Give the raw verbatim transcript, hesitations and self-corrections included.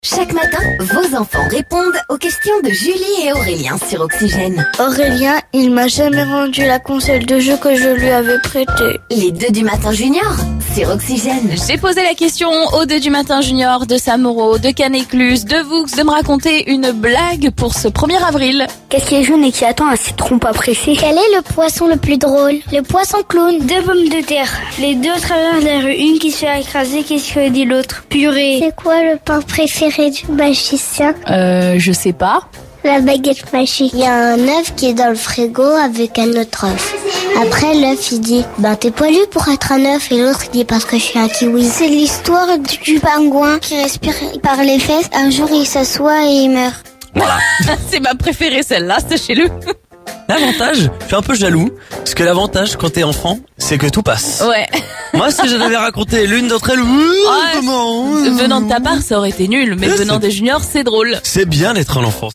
Chaque matin, vos enfants répondent aux questions de Julie et Aurélien sur Oxygène. Aurélien, il m'a jamais rendu la console de jeu que je lui avais prêtée. Les deux du matin junior sur Oxygène. J'ai posé la question aux deux du matin junior de Samoro, de Canécluse, de Vaux de me raconter une blague pour ce premier avril. Qu'est-ce qui est jaune et qui attend un citron pas pressé? Quel est le poisson le plus drôle? Le poisson clown. Deux pommes de terre. Les deux traversent la rue. Une qui se fait écraser, qu'est-ce que dit l'autre? Purée. C'est quoi le pain préféré du magicien? Euh, je sais pas. La baguette magique. Il y a un œuf qui est dans le frigo avec un autre œuf. Après, l'œuf, il dit, ben t'es poilu pour être un œuf. Et l'autre, il dit, parce que je suis un kiwi. C'est l'histoire du pingouin qui respire par les fesses. Un jour, il s'assoit et il meurt. Voilà. C'est ma préférée celle-là, sachez-le. L'avantage, je suis un peu jaloux, parce que l'avantage quand t'es enfant, c'est que tout passe. Ouais. Moi, si je devais raconter l'une d'entre elles, Ouais. comment Venant de ta part, ça aurait été nul, mais Ouais, venant c'est- des juniors, c'est drôle. C'est bien d'être un enfant.